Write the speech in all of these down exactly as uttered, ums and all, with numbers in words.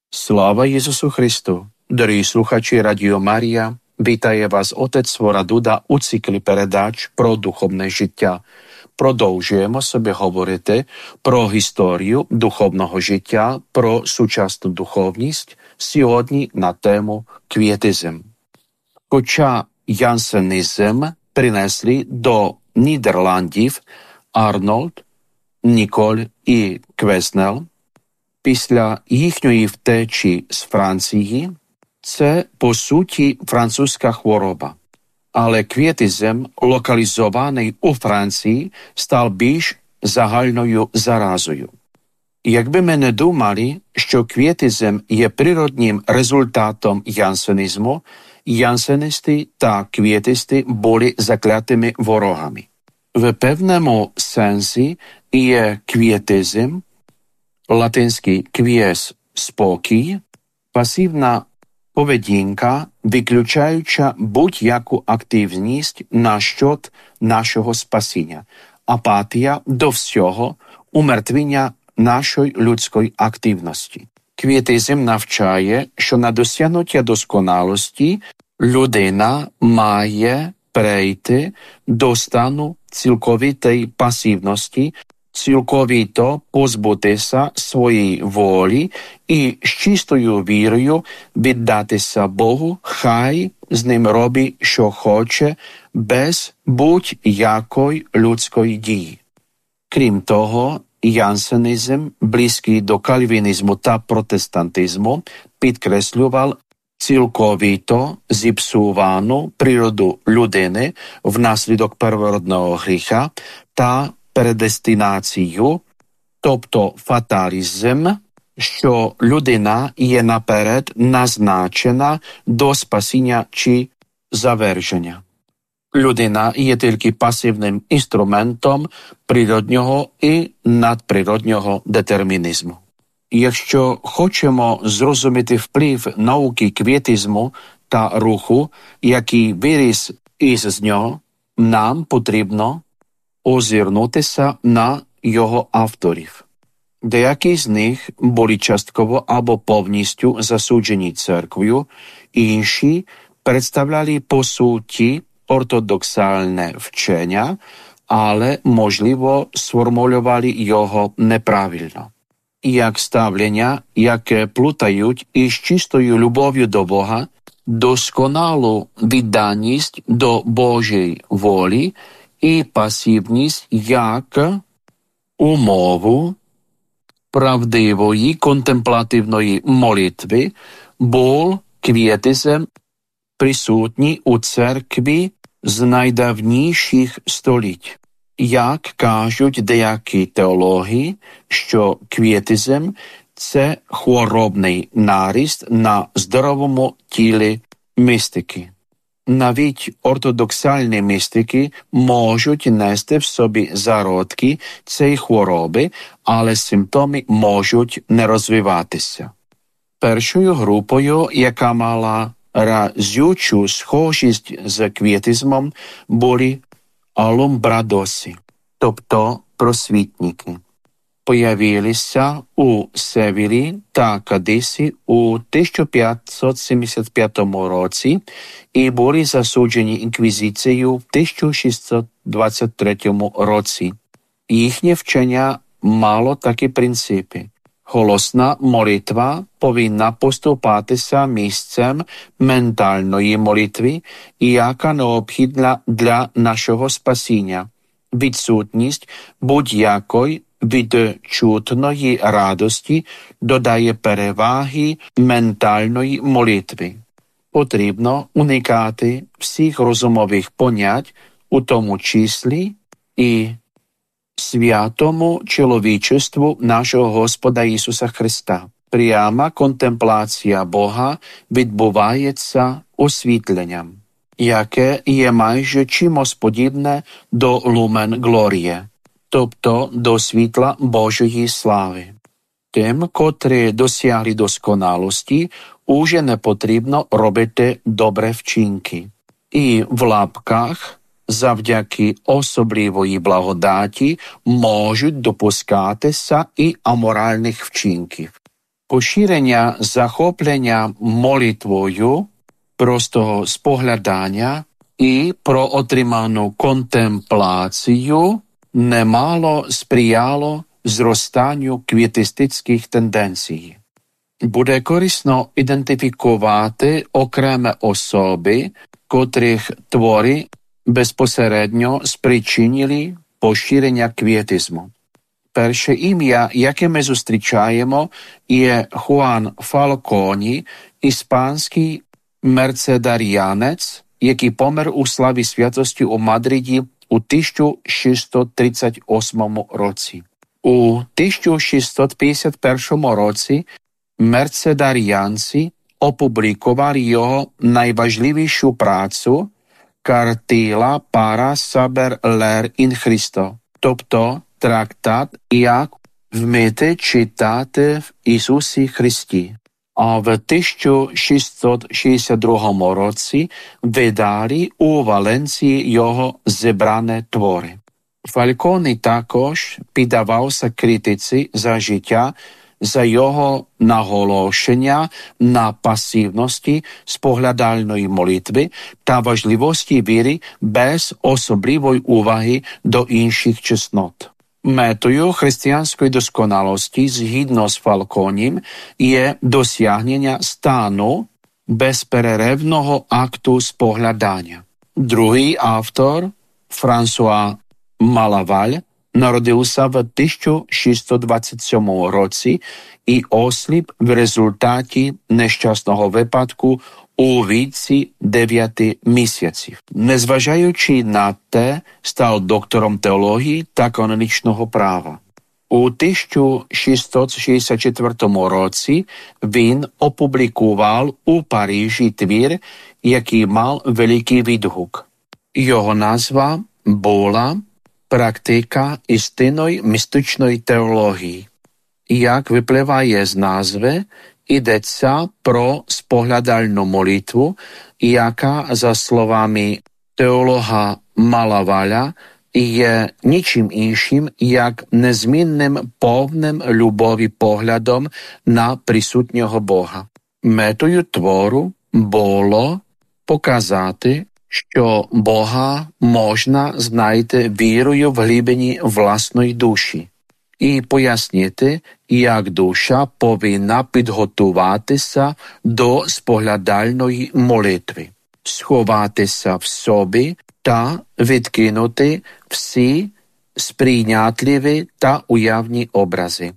Sláva Ісусу Христу! Дорогі слухачі Радіо Марія, вітає вас отець Свора Дуда у циклі передач про духовне життя. Продовжуємо собі говорити про історію духовного життя, про сучасну духовність, сьогодні на тему квєтизм. Хоча янсенізм принесли до Нідерландів Арнольд, Ніколь і Квеснел, після їхньої втечі з Франції, це, по суті, французька хвороба. Але квєтизм, локалізований у Франції, став більш загальною заразою. Якби ми не думали, що квєтизм є природнім результатом янсенізму, янсеністи та квєтисти були заклятими ворогами. В певному сенсі є квєтизм, латинський квіес – спокій, пасивна поведінка, виключаюча будь-яку активність на щодо нашого спасіння, апатія до всього, умертвіння нашої людської активності. Квєтизм навчає, що на досягнуття досконалості людина має перейти до стану цілковитої пасивності, цілковито позбутися своєї волі і з чистою вірою віддатися Богу, хай з ним робить, що хоче, без будь-якої людської дії. Крім того, янсенізм, близький до кальвінізму та протестантизму, підкреслював цілковито зіпсувану природу людини внаслідок первородного гріха та предестинацію, тобто фаталізм, що людина є наперед назначена до спасіння чи завершення. Людина є тільки пасивним інструментом природнього і надприроднього детермінізму. Якщо хочемо зрозуміти вплив науки квєтизму та руху, який виріс із нього, нам потрібно озирнутися на його авторів. Деякі з них були частково або повністю засуджені церквою, інші представляли по суті ортодоксальне вчення, але, можливо, сформулювали його неправильно. Як ставлення, яке плутають із чистою любов'ю до Бога, досконалу відданість до Божої волі і пасивність як умову правдивої контемплативної молитви, був квєтизм присутній у церкві з найдавніших століть. Як кажуть деякі теологи, що квєтизм – це хворобний наріст на здоровому тілі містики. Навіть ортодоксальні містики можуть нести в собі зародки цієї хвороби, але симптоми можуть не розвиватися. Першою групою, яка мала разючу схожість з квєтизмом, були алумбрадоси, тобто просвітники. Появилися у Севілі та Кадисі у тисяча п'ятсот сімдесят п'ятому році і були засуджені інквізицією в тисяча шістсот двадцять третьому році. Їхнє вчення мало такі принципи. Голосна молитва повинна поступатися місцем ментальної молитви, яка необхідна для нашого спасіння. Відсутність будь-якої відчутної радості додає переваги ментальної молитви. Потрібно уникати всіх розумових понять, у тому числі і святому чоловічеству нашого Господа Ісуса Христа. Пряма контемплація Бога відбувається освітленням, яке є майже чимось подібне до лумен глоріє, тобто до світла Божої слави. Тим, котрі досягли досконалості, уже не потрібно робити добрі вчинки. І в лапках завдяки особливої благодаті можуть допускатися і аморальних вчинків. Поширення захоплення молитвою, простого споглядання і про отриману контемпляцію немало сприяло зростанню квітистичних тенденцій. Буде корисно ідентифікувати окремі особи, котрих твори безпосередньо спричинили поширення квітизму. Перше ім'я, яке ми зустрічаємо, є Хуан Фалконі, іспанський мерцедаріанець, який помер у славі святості у Мадриді у тисяча шістсот тридцять восьмому році. У тисяча шістсот п'ятдесят першому році мерцедаріанці опублікували його найважливішу працю «Cartilla para saber leer in Cristo», тобто трактат «Як вміти читати в Ісусі Христі». А в тисяча шістсот шістдесят другому році видали у Валенції його зібрані твори. Фальконі також піддавався критиці за життя, за його наголошення на пасивності споглядальної молитви та важливості віри без особливої уваги до інших чеснот. Метою християнської досконалості, згідно з Фалконім, є досягнення стану безперервного акту споглядання. Другий автор, Франсуа Малаваль, народився в тисяча шістсот двадцять сьомому році і осліп в результаті нещасного випадку у віці дев'яти місяців. Незважаючи на те, став доктором теології та канонічного права. У тисяча шістсот шістдесят четвертому році він опублікував у Парижі твір, який мав великий відгук. Його назва була «Практика істинної містичної теології». Як випливає з назви, йдеться про споглядальну молитву, яка, за словами теолога Малаваля, є нічим іншим, як незмінним повним любові поглядом на присутнього Бога. Метою твору було показати, що Бога можна знайти вірою в глибині власної душі, і пояснити, як душа повинна підготуватися до споглядальної молитви, сховатися в собі та відкинути всі сприйнятливі та уявні образи.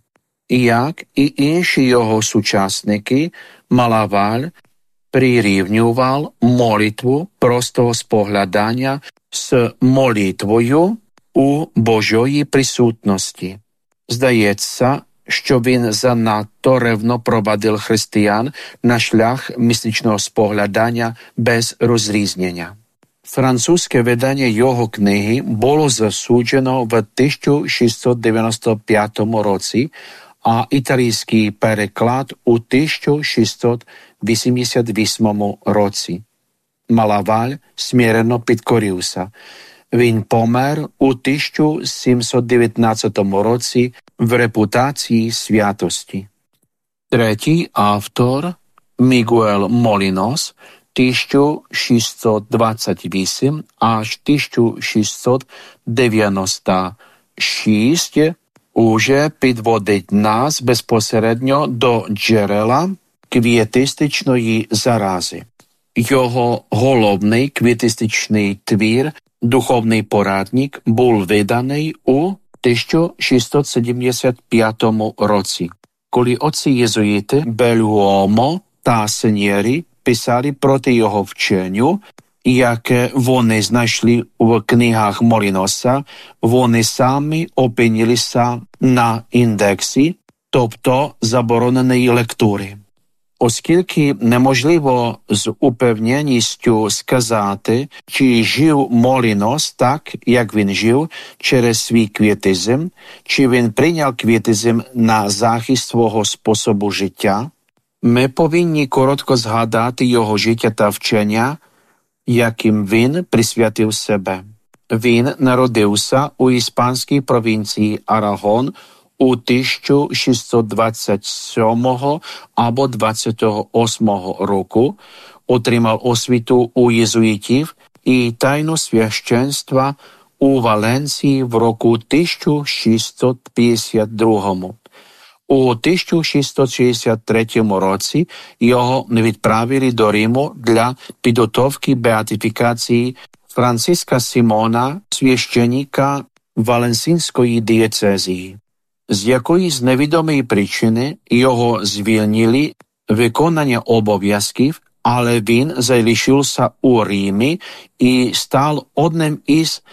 Як і інші його сучасники, Малаваль прирівнював молитву простого споглядання з молитвою у Божої присутності. Здається, що він занадто ревно провадив християн на шлях містичного споглядання без розрізнення. Французьке видання його книги було засуджено в тисяча шістсот дев'яносто п'ятому році, а італійський переклад у тисяча шістсот вісімдесят восьмому році. Малаваль смиренно підкорився. Він помер у тисяча сімсот дев'ятнадцятому році в репутації святості. Третій автор Мігуель Молінос тисяча шістсот двадцять вісім аж тисяча шістсот дев'яносто шість уже підводить нас безпосередньо до джерела квіетистичної зарази. Його головний квіетистичний твір «Духовний порадник» був виданий у тисяча шістсот сімдесят п'ятому році, коли отці єзуїти Белуомо та Сеньєрі писали проти його вченню, яке вони знайшли в книгах Моліноса, вони самі опинилися на індексі, тобто забороненої лектури. Оскільки неможливо з упевненістю сказати, чи жив Молінос так, як він жив, через свій квіетизм, чи він прийняв квіетизм на захист свого способу життя, ми повинні коротко згадати його життя та вчення, яким він присвятив себе. Він народився у іспанській провінції Арагон у tisícšesťstodvadsaťsedem або двадцятого восьмого року, отримав освіту у єзуїтів і тайну священства у Валенції в року тисяча шістсот п'ятдесят другому. У тисяча шістсот шістдесят третьому році його відправили до Риму для підготовки беатифікації Франциска Симона, священника Валенсійської дієцезії. З якоїсь невідомої причини його звільнили виконання обов'язків, але він залишився у Римі і став одним із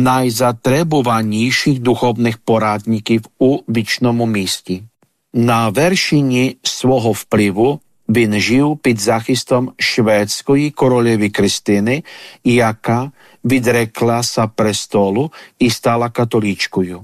найзатребуваніших духовних порадників у вічному місті. На вершині свого впливу він жив під захистом шведської королеви Кристини, яка відреклася престолу і стала католичкою.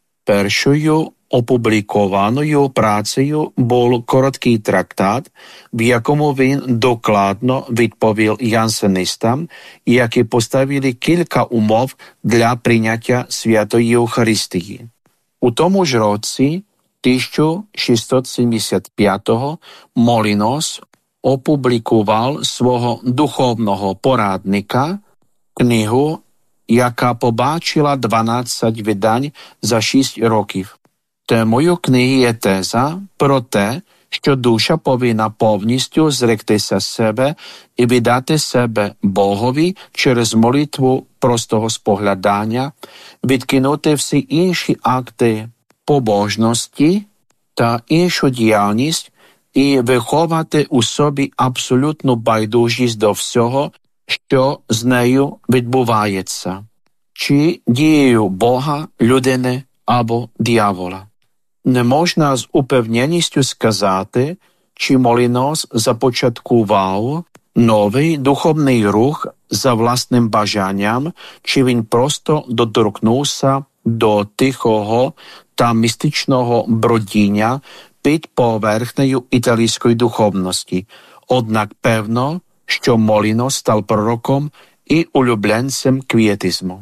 Першою опублікованою працею був короткий трактат, в якому він докладно відповів янсенистам, які поставили кілька умов для прийняття Святої Євхаристії. У тому ж році, тисяча шістсот сімдесят п'ятого, Молінос опублікував свого духовного порадника, книгу, яка побачила дванадцять видань за шість років. Темою книги є теза про те, що душа повинна повністю зректися себе і віддати себе Богові через молитву простого споглядання, відкинути всі інші акти побожності та іншу діяльність і виховати у собі абсолютну байдужість до всього, що з нею відбувається, чи дією Бога, людини або диявола. Не можна з упевненістю сказати, чи Молінос започаткував новий духовний рух за власним бажанням, чи він просто доторкнувся до тихого та містичного бродіння під поверхнею італійської духовності. Однак певно, що Молінос став пророком і улюбленцем квієтизму.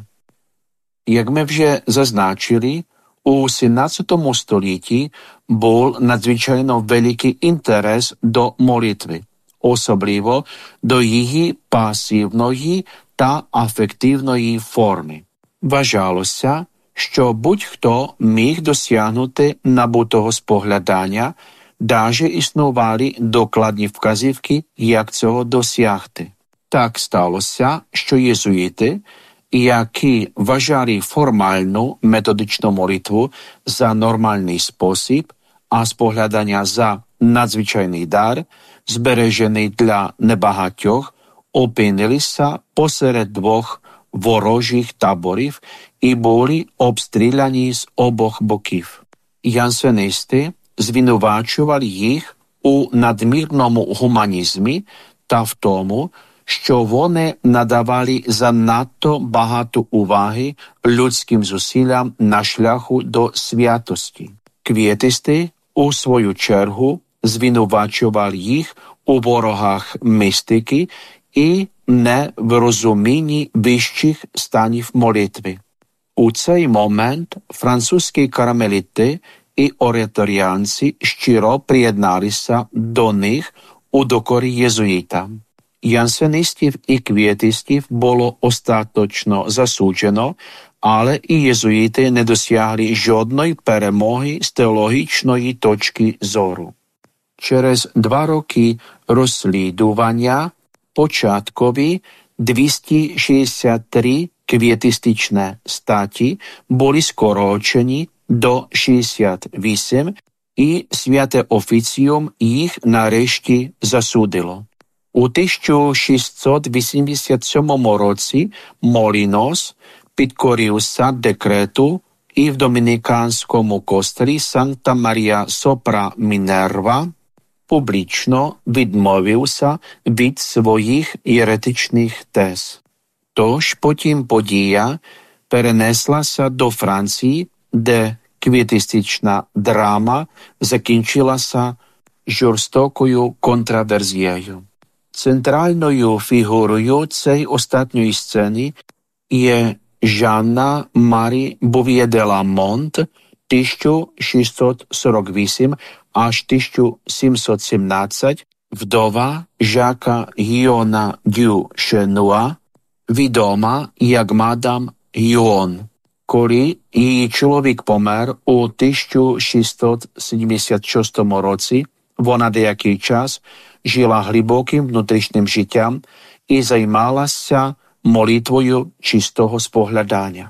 Як ми вже зазначили, у сімнадцятому столітті був надзвичайно великий інтерес до молитви, особливо до її пасивної та афективної форми. Вважалося, що будь-хто міг досягнути набутого споглядання, даже існували докладні вказівки, як цього досягти. Так сталося, що єзуїти, які вважали формальну методичну молитву за нормальний спосіб, а споглядання за надзвичайний дар, збережений для небагатьох, опинилися посеред двох ворожих таборів і були обстріляні з обох боків. Янсенисти звинувачували їх у надмірному гуманізмі та в тому, що вони надавали занадто багато уваги людським зусиллям на шляху до святості. Квієтисти, у свою чергу, звинувачували їх у ворогах містики і не в розумінні вищих станів молитви. У цей момент французькі кармеліти і ораторіанці щиро приєдналися до них у докорі єзуїтам. Янсенистів і квієтистів було остаточно засуджено, але і єзуїти не досягли жодної перемоги з теологічної точки зору. Через два роки розслідування початкові двісті шістдесят три квієтистичні статі були скорочені до шістдесят вісім, і святе офіціум їх нарешті засудило. У тисяча шістсот вісімдесят сьомому році Молінос підкорився декрету і в домініканському костелі Санта Марія Сопра Мінерва публічно відмовився від своїх єретичних тез. Тож потім подія перенеслася до Франції, де квієтистична драма закінчилася жорстокою контраверзією. Центральною фігурою цієї останньої сцени є Жанна Марі Був'є де ла Монт, tisícšesťstoštyridsaťosem až tisícsedemstosedemnásť vdova Jacques Hyona du Chesnois відома як мадам Гіон, коли її чоловік помер у тисяча шістсот сімдесят шостому році. Вона деякий час жила глибоким внутрішнім життям і займалася молитвою чистого споглядання.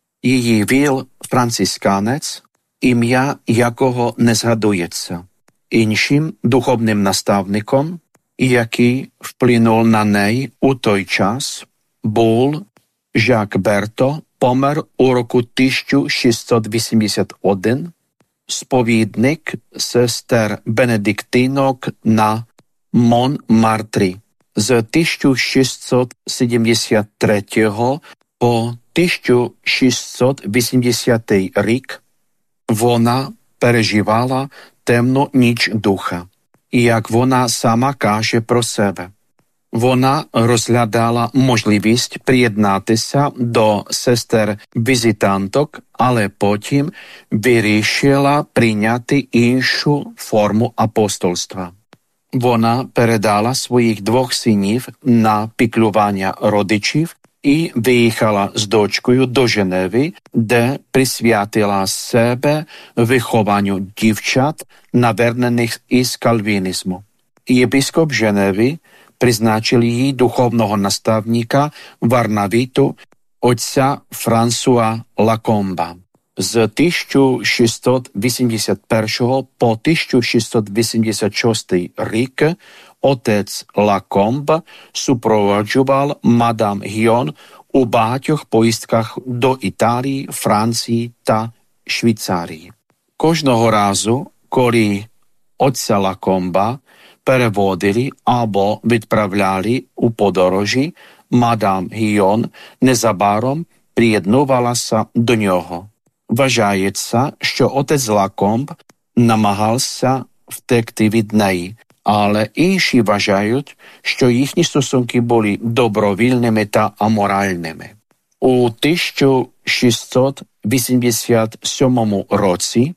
Її віл францисканець, ім'я якого не згадується. Іншим духовним наставником, який вплинув на неї у той час, був Жак Берто, помер у року тисяча шістсот вісімдесят один, сповідник сестер Бенедиктинок на Монмартрі. З тисяча шістсот сімдесят третього по тисяча шістсот вісімдесятий рік вона переживала темну ніч духа. І як вона сама каже про себе, вона розглядала можливість приєднатися до сестер-візитанток, але потім вирішила прийняти іншу форму апостольства. Вона передала своїх двох синів на піклування родичів і виїхала з дочкою до Женеви, де присвятила себе вихованню дівчат, навернених із кальвінізму. Єпископ Женеви призначив їй духовного наставника Варнавіту, отця Франсуа Лакомба. З тисяча шістсот вісімдесят першого по тисяча шістсот вісімдесят шостий рік отець Лакомб супроводжував мадам Гіон у багатьох поїздках до Італії, Франції та Швейцарії. Кожного разу, коли отця Лакомба переводили або відправляли у подорожі, мадам Гіон незабаром приєднувалася до нього. Вважається, що отець Лакомб намагався втекти від неї, але інші вважають, що їхні стосунки були добровільними та аморальними. У тисяча шістсот вісімдесят сьомому році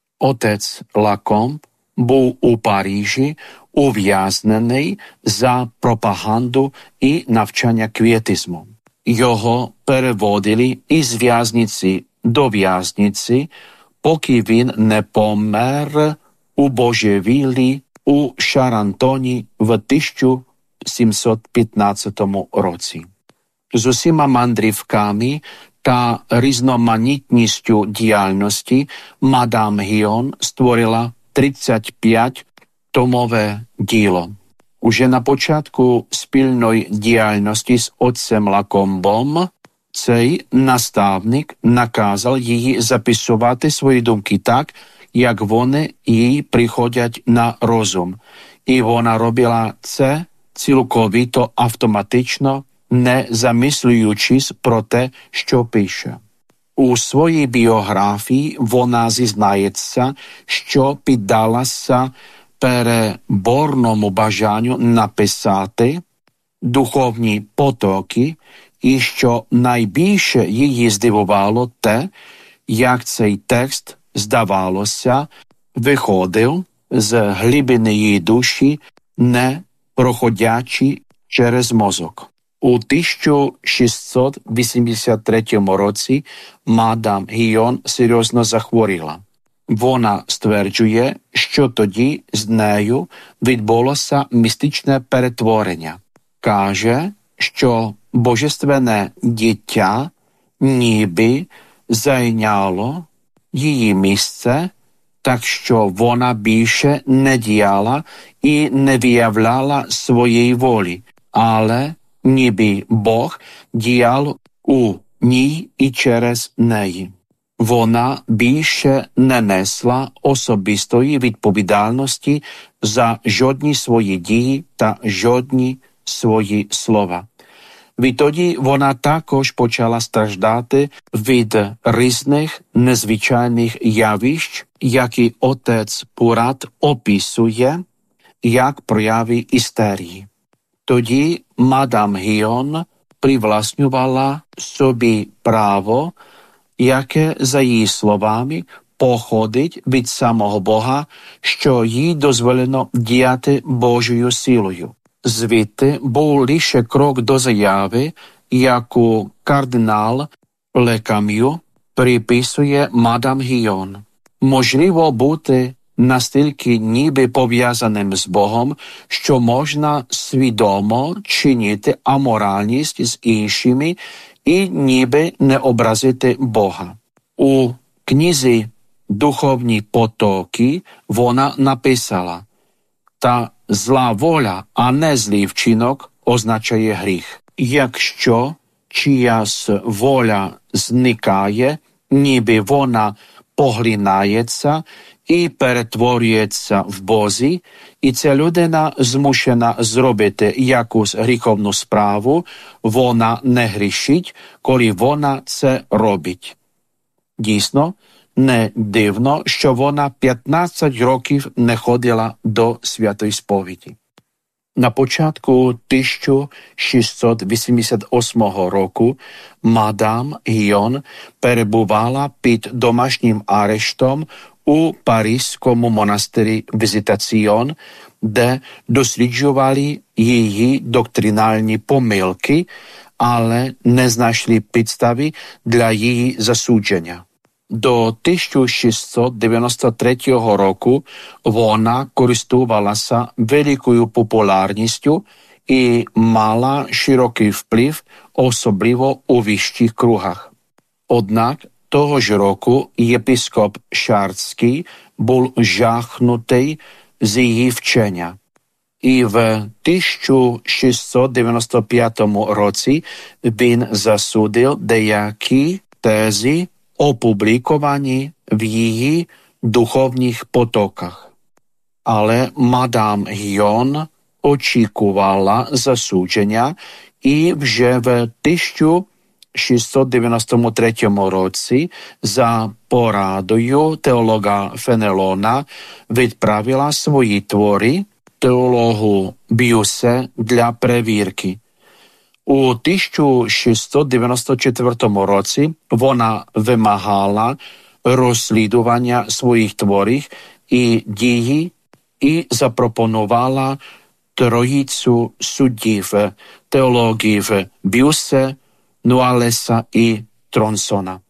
отець Лакомб був у Парижі ув'язнений за пропаганду і навчання квіетизму. Його переводили із в'язниці до в'язниці, поки він не помер у божевіллі у Шарантоні в тисяча сімсот п'ятнадцятому році. З усіма мандрівками та різноманітністю діяльності мадам Гіон створила тридцять п'ять томове діло. Уже на початку спільної діяльності з отцем Лакомбом цей наставник наказав їй записувати свої думки так, як вони їй приходять на розум. І вона робила це цілковито автоматично, не замислюючись про те, що пише. У своїй біографії вона зізнається, що піддалася переборному бажанню написати духовні потоки, і що найбільше її здивувало те, як цей текст, здавалося, виходив з глибини її душі, не проходячи через мозок. У тисяча шістсот вісімдесят третьому році мадам Гіон серйозно захворіла. Вона стверджує, що тоді з нею відбулося містичне перетворення. Каже, що божественне дитя ніби зайняло її місце, так що вона більше не діяла і не виявляла своєї волі, але ніби Бог діяв у ній і через неї. Вона більше не несла особистої відповідальності за жодні свої дії та жодні свої слова. Відтоді вона також почала страждати від різних незвичайних явищ, які отець Пурат описує як прояви істерії. Тоді мадам Гіон привласнювала собі право, яке, за її словами, походить від самого Бога, що їй дозволено діяти Божою силою. Звідти був лише крок до заяви, яку кардинал Ле Кам'ю приписує мадам Гійон. Можливо бути настільки ніби пов'язаним з Богом, що можна свідомо чинити аморальність з іншими і ніби не образити Бога. У книзі «Духовні потоки» вона написала: «Та зла воля, а не злий вчинок означає гріх. Якщо чиясь воля зникає, ніби вона поглинається і перетворюється в Божі, і ця людина змушена зробити якусь гріховну справу, вона не грішить, коли вона це робить». Дійсно, не дивно, що вона п'ятнадцять років не ходила до святої сповіді. На початку тисяча шістсот вісімдесят восьмого року мадам Гійон перебувала під домашнім арештом у Паризькому монастирі Візитаціон, де досліджували її доктринальні помилки, але не знайшли підстави для її засудження. До тисяча шістсот дев'яносто третього року вона користувалася великою популярністю і мала широкий вплив, особливо у вищих кругах. Однак того ж року єпископ Шарський був жахнутий з її вчення. І в тисяча шістсот дев'яносто п'ятому році він засудив деякі тези, опубліковані в її духовних потоках. Але мадам Гійон очікувала засудження і вже в тисяча шістсот дев'яносто третьому році за порадою теолога Фенелона відправила свої твори теологу Б'юсе для перевірки. У тисяча шістсот дев'яносто четвертому році вона вимагала розслідування своїх творів і дії і запропонувала троїцю суддів, теологів Б'юсе, Нуалеса і Тронсона.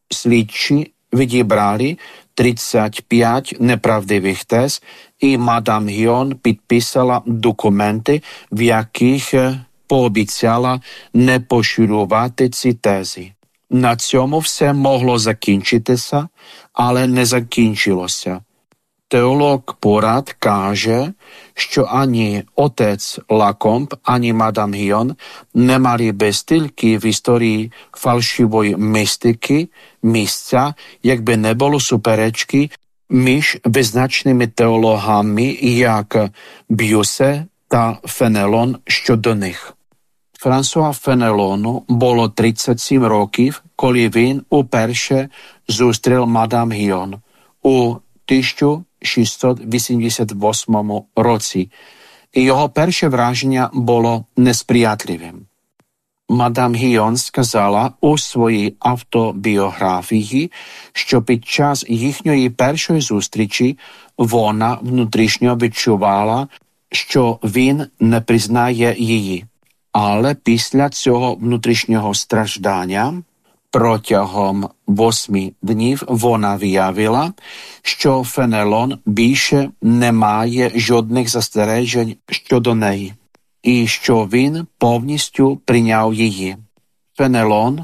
Слідчі відібрали тридцять п'ять неправдивих тез, і мадам Гійон підписала документи, в яких пообіцяла не поширювати ці тези. На цьому все могло закінчитися, але не закінчилося. Теолог Порад каже, що ані отець Лакомб, ані мадам Гійон не мали би стільки в історії фальшивої містики місця, якби не було суперечки між визначними теологами, як Б'юсе та Фенелон щодо них. Франсуа Фенелону було тридцять сім років, коли він уперше зустрів мадам Гійон у тисяча шістсот вісімдесят восьмому році, і його перше враження було несприятливим. Мадам Гійон сказала у своїй автобіографії, що під час їхньої першої зустрічі вона внутрішньо відчувала, що він не признає її. Але після цього внутрішнього страждання протягом восьми днів вона виявила, що Фенелон більше не має жодних застережень щодо неї, і що він повністю прийняв її. Фенелон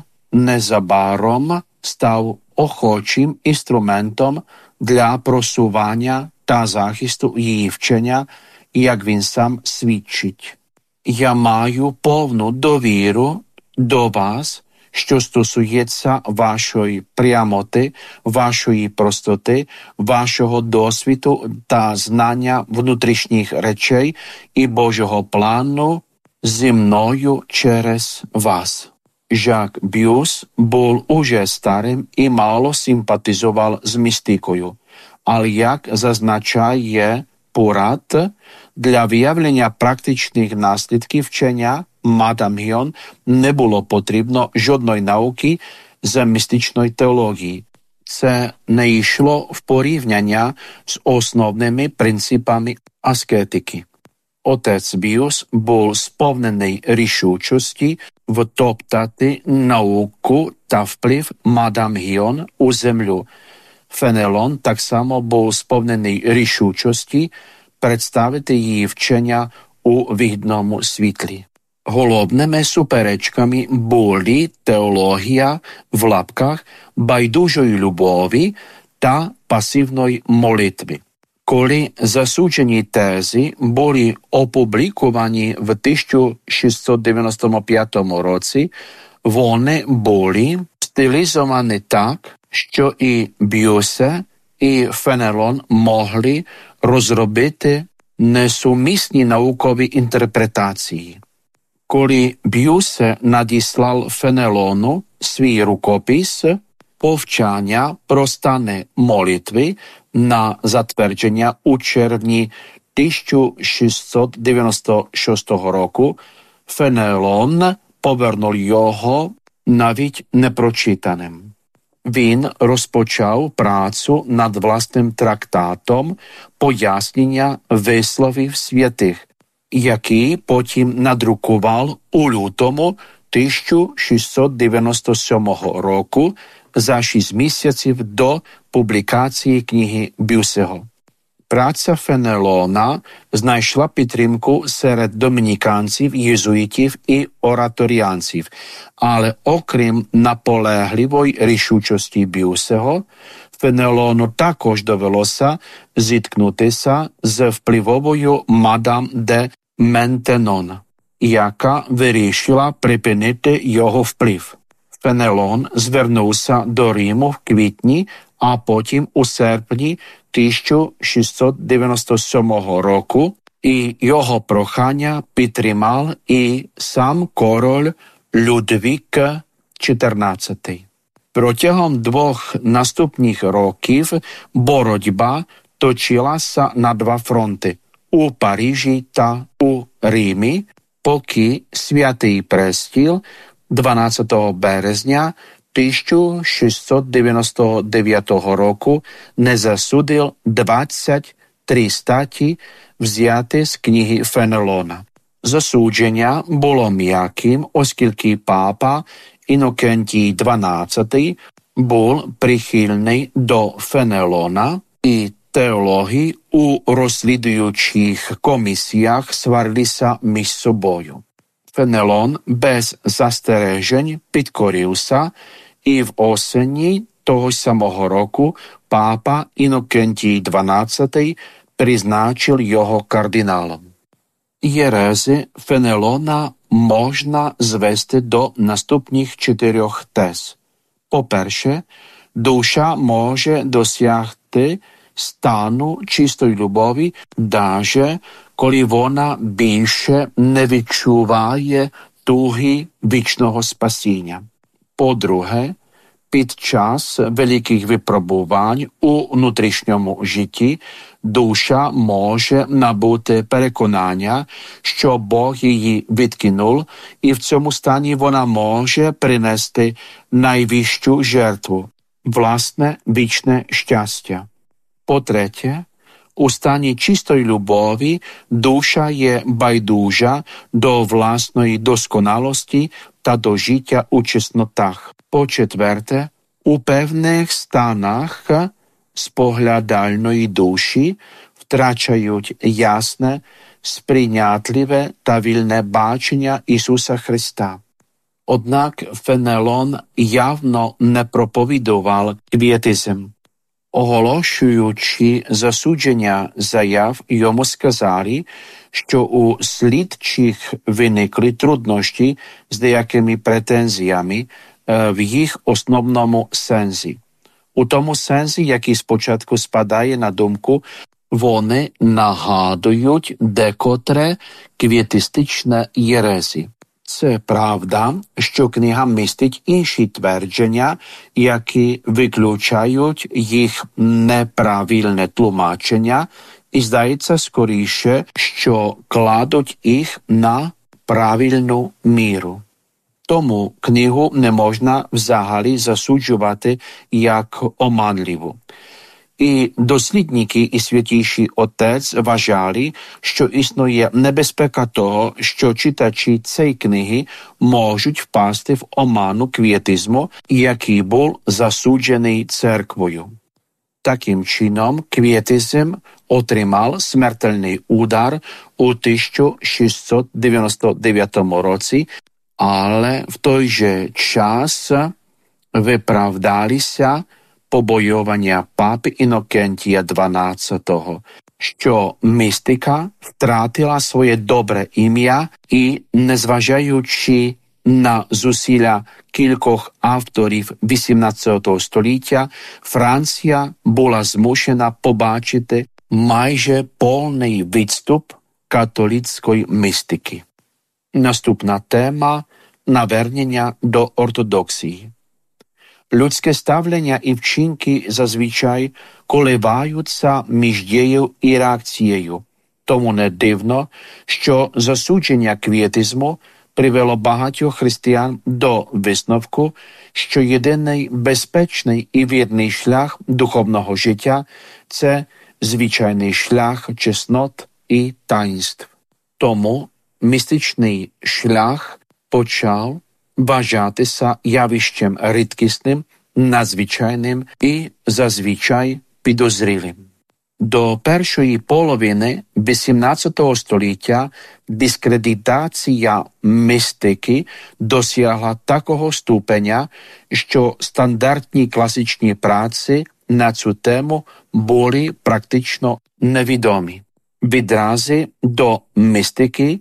незабаром став охочим інструментом для просування та захисту її вчення, як він сам свідчить. Я маю повну довіру до вас, що стосується вашої прямоти, вашої простоти, вашого досвіду та знання внутрішніх речей і Божого плану зі мною через вас. Жак Б'юс був уже старим і мало симпатизував з містикою, але, як зазначає Порад, для виявлення практичних наслідків вчення мадам Гійон не було потрібно жодної науки з містичної теології. Це не йшло в порівняння з основними принципами аскетики. Отець Біус був сповнений рішучості втоптати науку та вплив мадам Гіон у землю. Фенелон так само був сповнений рішучості представити її вчення у вигідному світлі. Головними суперечками були теологія в лапках байдужої любові та пасивної молитви. Коли засуджені тези були опубліковані в тисяча шістсот дев'яносто п'ятому році, вони були стилізовані так, що і Бюсе, і Фенелон могли розробити несумісні наукові інтерпретації. Коли Бюсе надіслав Фенелону свій рукопис «Повчання про стани молитви» на затвердження у червні тисяча шістсот дев'яносто шостого року, Фенелон повернув його навіть непрочитаним. Він розпочав працю над власним трактатом «Пояснення висловів святих», який потім надрукував у лютому тисяча шістсот дев'яносто сьомого року за шість місяців до публікації книги Бюсего. Праця Фенелона знайшла підтримку серед домініканців, єзуїтів і ораторіанців, але окрім наполегливої рішучості Бюсего, Фенелону також довелося зіткнутися з впливовою мадам де Ментенон, яка вирішила припинити його вплив. Фенелон звернувся до Риму в квітні, а потім у серпні тисяча шістсот дев'яносто сьомого року, і його прохання підтримав і сам король Людвік чотирнадцятий. Протягом двох наступних років боротьба точилася на два фронти – у Парижі та у Римі, поки Святий Престіл дванадцятого березня тисяча шістсот дев'яносто дев'ятого року не засудив двадцять три статті, взяті з книги Фенелона. Засудження було м'яким, оскільки папа Інокентій дванадцятий був прихильний до Фенелона, і теологи у розслідуючих комісіях сварилися між собою. Фенелон без застережень підкорився, і в осені того самого року папа Інокентій дванадцятий призначив його кардиналом. Єрези Фенелона можна звести до наступних чотирьох тез. По-перше, душа може досягти стану чистої любові, даже коли вона більше не відчуває туги вічного спасіння. По-друге, під час великих випробувань у внутрішньому житті душа може набути переконання, що Бог її відкинув, і в цьому стані вона може принести найвищу жертву – власне вічне щастя. По-третє, у стані чистої любові душа є байдужа до власної досконалості та до життя у чеснотах. По-четверте, у певних станах споглядальної душі втрачають ясне, сприйнятливе та вільне бачення Ісуса Христа. Однак Фенелон явно не проповідував квіетизм. Оголошуючи засудження заяв, йому сказали, що у слідчих виникли труднощі з деякими претензіями в їх основному сенсі. У тому сенсі, який спочатку спадає на думку, вони нагадують декотре квіетистичне єрезі. Це правда, що книга містить інші твердження, які виключають їх неправильне тлумачення і здається скоріше, що кладуть їх на правильну міру. Тому книгу не можна взагалі засуджувати як оманливу. І дослідники і Святіший Отець вважали, що існує небезпека того, що читачі цієї книги можуть впасти в оману квієтизму, який був засуджений церквою. Таким чином, квієтизм отримав смертельний удар у тисяча шістсот дев'яносто дев'ятому році, але в той же час виправдалися побоювання папи Інокентія дванадцятого, що містика втратила своє добре ім'я і, незважаючи на зусилля кількох авторів вісімнадцятого століття, Франція була змушена побачити майже повний відступ католицької містики. Наступна тема – навернення до ортодоксії. Людське ставлення і вчинки зазвичай коливаються між дією і реакцією. Тому не дивно, що засудження квієтизму привело багатьох християн до висновку, що єдиний безпечний і вірний шлях духовного життя – це звичайний шлях чеснот і таїнств. Тому містичний шлях почав вважатися явищем рідкісним, надзвичайним і зазвичай підозрілим. До першої половини вісімнадцятого століття дискредитація містики досягла такого ступеня, що стандартні класичні праці на цю тему були практично невідомі. Відрази до містики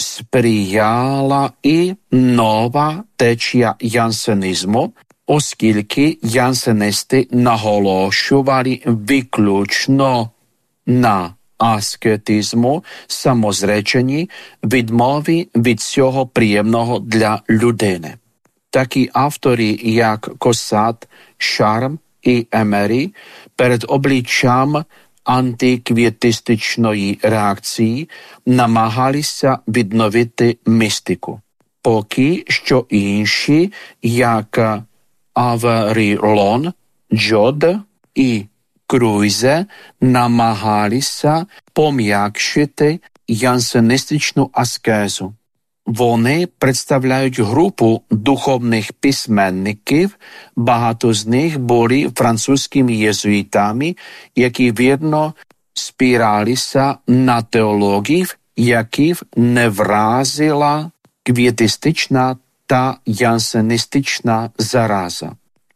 сприяла і нова течія янсенізму, оскільки янсеністи наголошували виключно на аскетизму, самозреченні, відмові від всього приємного для людини. Такі автори, як Косат, Шарм і Емері, перед обличчям антиквієтистичної реакції намагалися відновити містику. Поки що інші, як Аврілон, Джод і Круйзе, намагалися пом'якшити янсеністичну аскезу. Вони представляють групу духовних письменників, багато з них були французькими єзуїтами, які вірно спиралися на теологів, яких не вразила квієтистична та янсеністична зараза.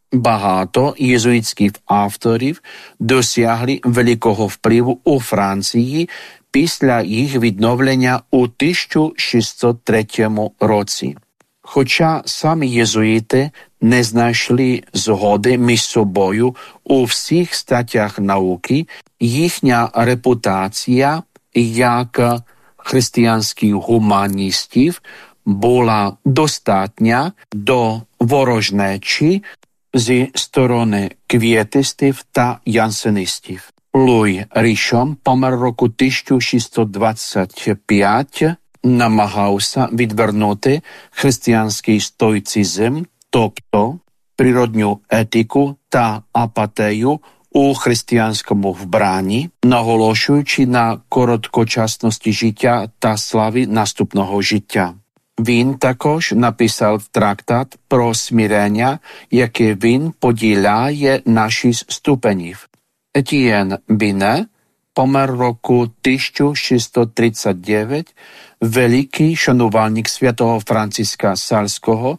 Багато єзуїтських авторів досягли великого впливу у Франції після їх відновлення у тисяча шістсот третьому році. Хоча самі єзуїти не знайшли згоди між собою у всіх статтях науки, їхня репутація як християнських гуманістів була достатня до ворожнечі зі сторони квієтистів та янсеністів. Луй Рішон помер року тисяча шістсот двадцять п'ятий, намагався відвернути християнський стоїцизм, тобто природню етику та апатею у християнському вбранні, наголошуючи на короткочасності життя та славі наступного життя. Він також написав трактат про смирення, який він поділяє на шість ступенів. Етьєн Біне помер року тисяча шістсот тридцять дев'ятий, великий шанувальник святого Франциска Сальського,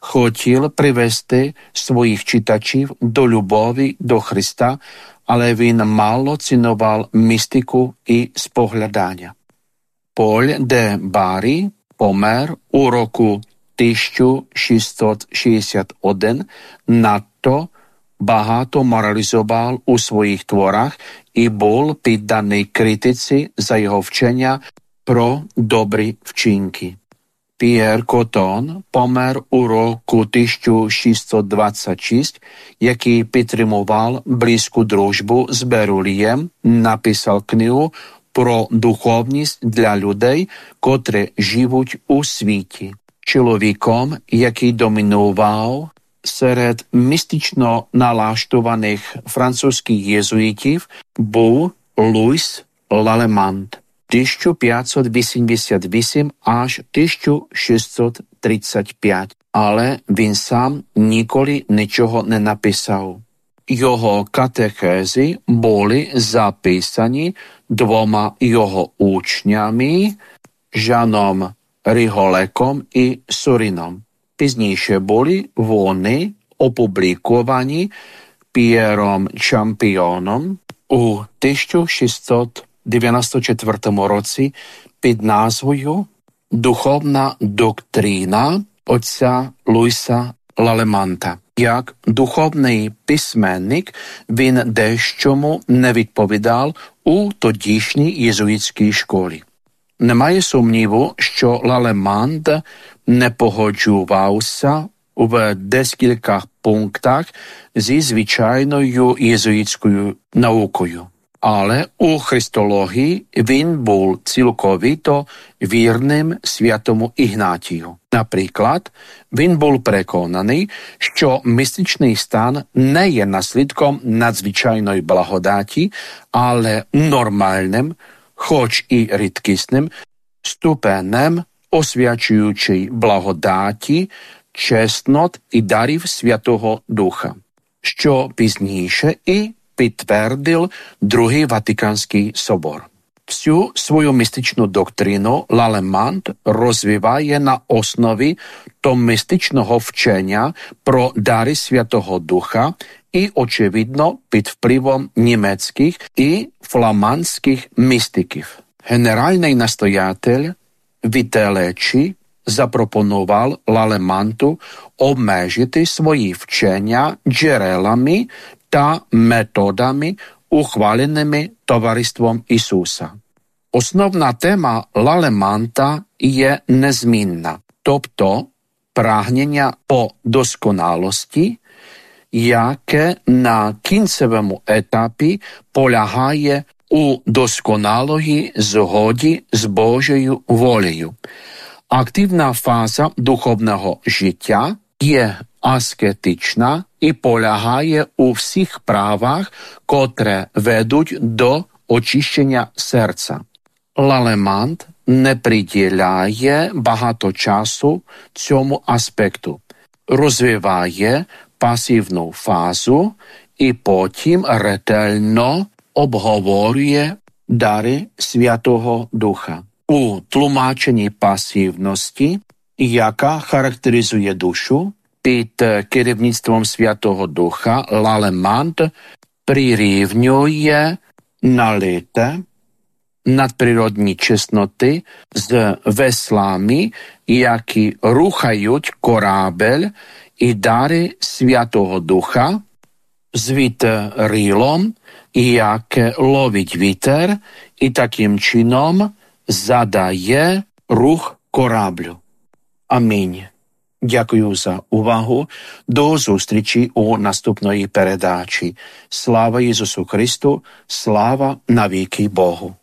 хотів привести своїх читачів до любові до Христа, але він мало цінував містику і споглядання. Поль де Барі помер у року тисяча шістсот шістдесят один, надто багато моралізував у своїх творах і був підданий критиці за його вчення про добрі вчинки. П'єр Котон помер у року тисяча шістсот двадцять шостий, який підтримував близьку дружбу з Берулієм, написав книгу про духовність для людей, котрі живуть у світі. Чоловіком, який домінував серед містично налаштованих французьких єзуїтів, був Луїс Лалемант тисяча п'ятсот вісімдесят вісім аж тисяча шістсот тридцять п'ять, але він сам ніколи нічого не написав. Його катехези були записані двома його учнями, Жаном Риголеком і Сурином. Пізніше були вони опубліковані П'єром Чампіоном у тисяча шістсот дев'яносто четвертому році під назвою «Духовна доктрина отця Луїса Лалеманта». Як духовний письменник він дещому не відповідав у тодішній єзуїтській школі. Немає сумніву, що Лалемант не погоджувався в декількох пунктах зі звичайною єзуїтською наукою. Але у христології він був цілковито вірним святому Ігнатію. Наприклад, він був переконаний, що містичний стан не є наслідком надзвичайної благодаті, але нормальним, хоч і рідкісним, ступенем освячуючої благодаті, чеснот і дарів Святого Духа, що пізніше і підтвердив Другий Ватиканський собор. Всю свою містичну доктрину Лалемант розвиває на основі томістичного вчення про дари Святого Духа і, очевидно, під впливом німецьких і фламандських містиків. Генеральний настоятель Вітелечі запропонував Лалеманту обмежити свої вчення джерелами та методами, ухваленими Товариством Ісуса. Основна тема Лалеманта є незмінна, тобто прагнення по досконалості, яке на кінцевому етапі полягає у досконалої згоді з Божою волею. Активна фаза духовного життя є аскетична і полягає у всіх правах, котре ведуть до очищення серця. Лалемант не приділяє багато часу цьому аспекту, розвиває пасивну фазу і потім ретельно обговорює дари Святого Духа. У тлумаченні пасивності, яка характеризує душу, під керівництвом Святого Духа Лалемант прирівнює налите надприродні чесноти з веслами, які рухають корабель, і дари Святого Духа з вітрилом, яке ловить вітер і таким чином задає рух кораблю. Амінь. Дякую за увагу. До зустрічі у наступної передачі. Слава Ісусу Христу, слава навіки Богу.